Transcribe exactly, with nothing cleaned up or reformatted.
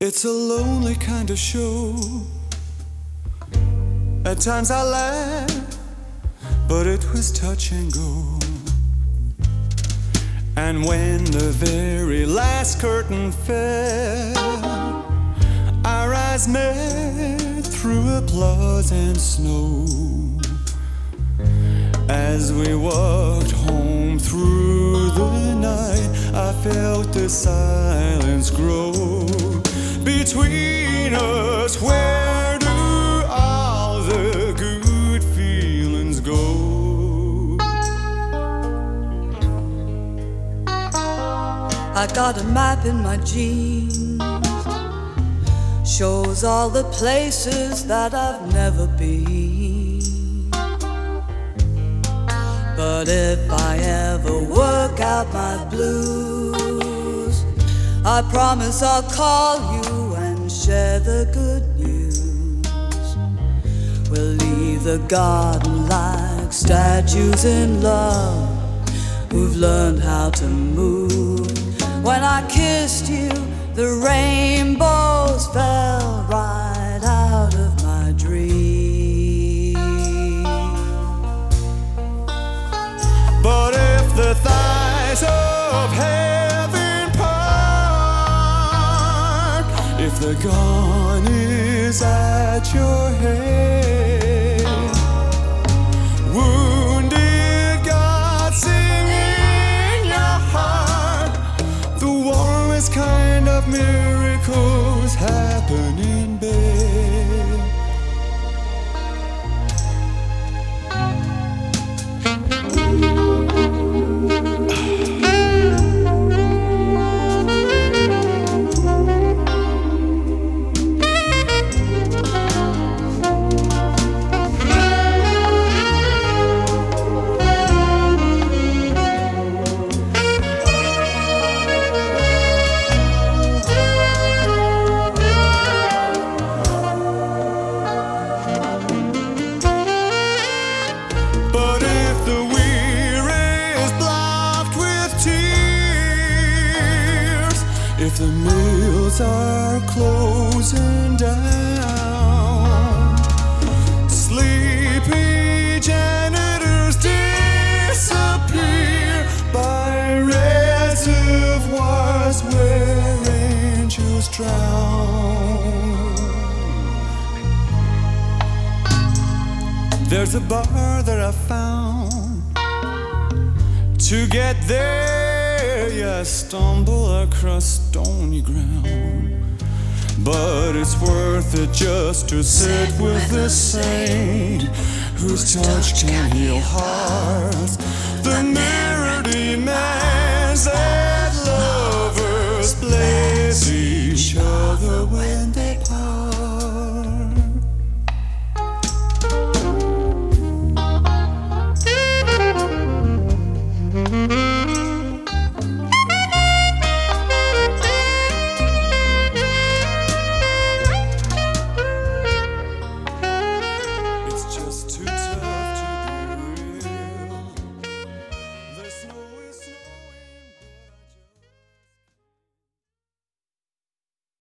It's a lonely kind of show. At times I laugh, but it was touch and go. And when the very last curtain fell, our eyes met through applause and snow. As we walked home through the night, I felt the silence grow between us. Where do all the good feelings go? I got a map in my jeans, shows all the places that I've never been. But if I ever work out my blues, I promise I'll call you and share the good news. We'll leave the garden like statues in love who've learned how to move. When I kissed you, the rainbows fell right out of my dream. But if the thighs of heaven part, if the gun is at your head, wounded God, sing in your heart. The warmest kind of miracles happen in bed. If the mills are closing down, sleepy janitors disappear by reservoirs where angels drown. There's a bar that I found. To get there, I stumble across stony ground, but it's worth it just to sit with the saint whose touch can heal hearts. The